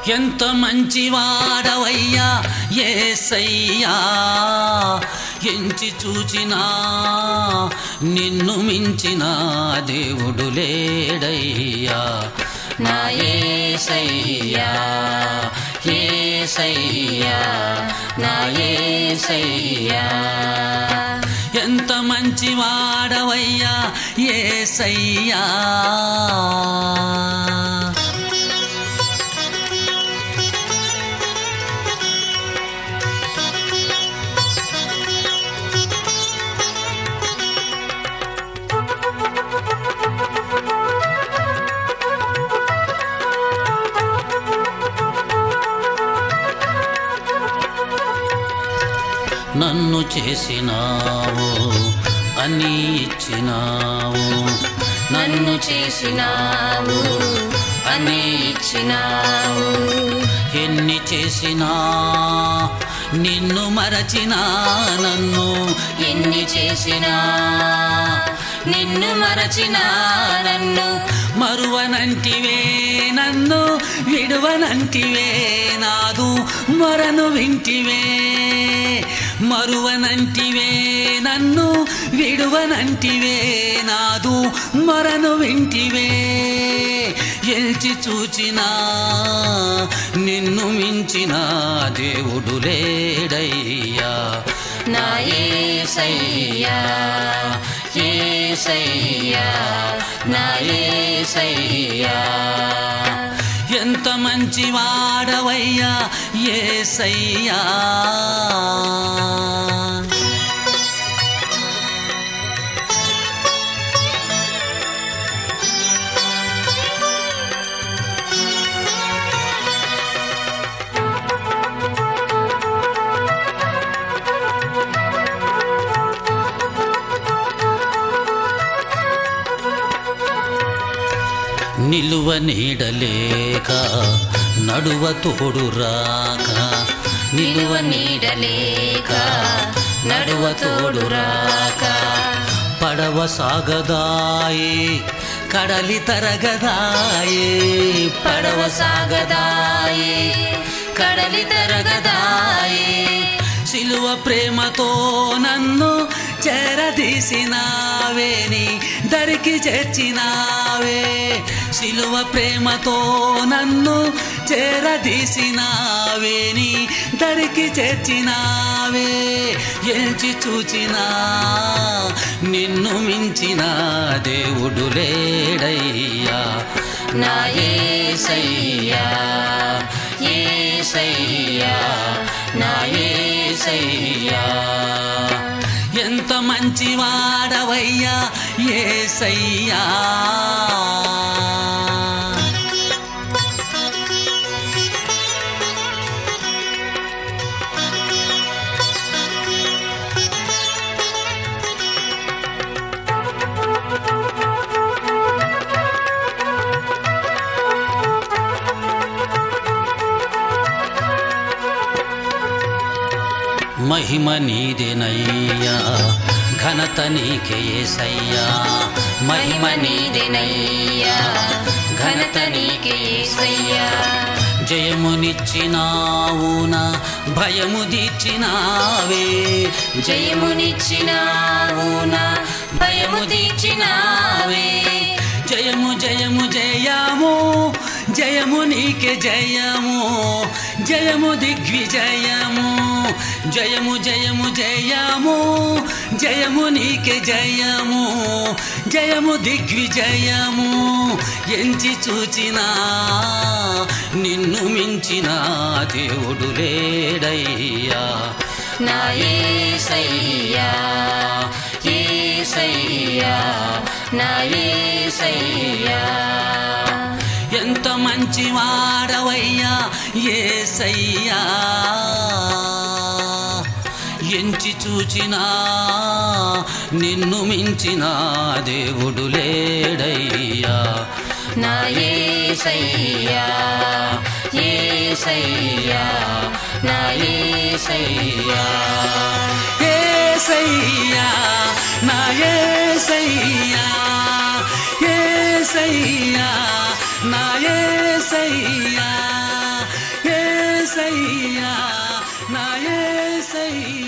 ఎంత మంచివాడవయ్యా యేసయ్యా, ఎంచి చూచినా నిన్ను మించిన దేవుడు లేడయ్యా. నా యేసయ్యా యేసయ్యా నా యేసయ్యా, ఎంత మంచివాడవయ్యా యేసయ్యా. నన్ను చేసినావు అని ఇచ్చినావు, నన్ను చేసినావు అని ఇచ్చినావు. ఎన్ని చేసినా నిన్ను మరచినా, నన్ను ఎన్ని చేసినా నిన్ను మరచినా, నన్ను మరువనంటివే, నన్ను విడువనంటివే, నాదు మరను వింటివే. మరువనంటివే, నన్ను విడువనంటివే, నాదు మరను వింటివే. ఎల్చి చూచినా నిన్ను మించిన దేవుడు లేడయ్యా. నా యేసయ్యా యేసయ్యా నా యేసయ్యా, ఎంత మంచివాడవయ్యా యేసయ్యా. నిలువ నీడలేక నడువ తోడు రాక, నిలువ నీడలేక నడువ తోడు రాక, పడవ సాగదాయే కడలి తరగదాయే, పడవ సాగదాయే కడలి తరగదాయే. సిలువ ప్రేమతో నన్ను చేరదీసినావే, నీ దరికి చేర్చినావే. సిలువ ప్రేమతో నన్ను చేరదీసినావే, నీ దరికి చేర్చినావే. ఎంచి చూచినా నిన్ను మించిన దేవుడు లేడయ్యా. నా యేసయ్యా యేసయ్యా నా యేసయ్యా, ఎంత మంచివాడవయ్యా యేసయ్యా. మహిమ నీదేనయ్యా, ఘనత నీకే యేసయ్యా. మహిమ నీదేనయ్యా, ఘనత నీకే యేసయ్యా. జయమునిచ్చినావు నా భయము దీర్చినావే, జయమునిచ్చినావు నా భయము దీర్చినావే. జయము జయము జయము జయము నీకే జయము, జయము దిగ్విజయము. జయము జయము జయము జయము నీకే జయము, జయము దిగ్విజయము. ఎంచి చూచినా నిన్ను మించిన దేవుడు లేడయ్యా. నా యేసయ్యా యేసయ్యా నా యేసయ్యా, ఎంత మంచివాడవయ్యా యేసయ్యా. ఎంచి చూచినా నిన్ను మించిన దేవుడు లేడయ్యా. నా యేసయ్యా యేసయ్యా నా యేసయ్యా, యేసయ్యా నా యేసయ్యా, యేసయ్యా నా యేసయ్యా, యేసయ్యా నా యేసయ్యా